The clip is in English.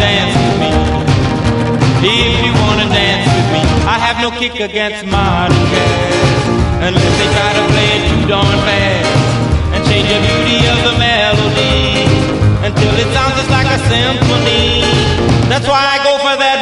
dance with me, if you wanna dance with me, I have no kick against modern jazz, unless they try to play it too darn fast and change the beauty of the melody until it sounds just like a symphony. That's why I go for that